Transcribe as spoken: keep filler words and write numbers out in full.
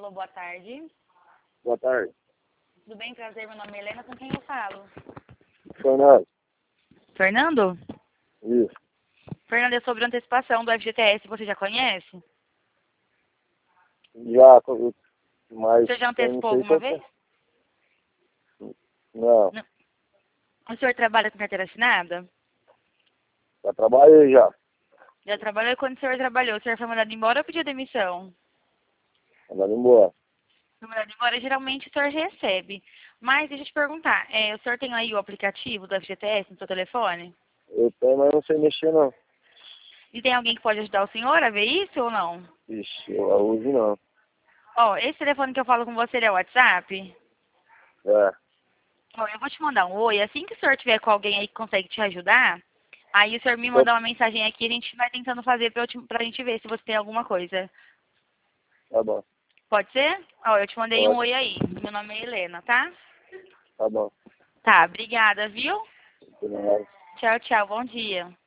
Alô, boa tarde. Boa tarde. Tudo bem? Prazer, meu nome é Helena, com quem eu falo? Fernando. Fernando? Isso. Fernando, é sobre antecipação do F G T S, você já conhece? Já, mas... Você já eu não antecipou sei alguma se eu- vez? Não, Não. O senhor trabalha com carteira assinada? já trabalhei já. Já trabalhou e quando o senhor trabalhou, o senhor foi mandado embora ou pediu demissão? Andando embora. Foi mandado embora, geralmente o senhor recebe. Mas deixa eu te perguntar, é, o senhor tem aí o aplicativo do F G T S no seu telefone? Eu tenho, mas não sei mexer não. E tem alguém que pode ajudar o senhor a ver isso ou não? Ixi, eu uso não. Ó, esse telefone que eu falo com você, ele é o WhatsApp? É, Ó, eu vou te mandar um oi. Assim que o senhor tiver com alguém aí que consegue te ajudar, aí o senhor me então, mandar uma mensagem aqui e a gente vai tentando fazer pra, eu te, pra gente ver se você tem alguma coisa. tá bom. Pode ser? Ó, eu te mandei um Pode, oi aí. Meu nome é Helena, tá? tá bom. Tá, obrigada, viu? Obrigado. Tchau, tchau. Bom dia.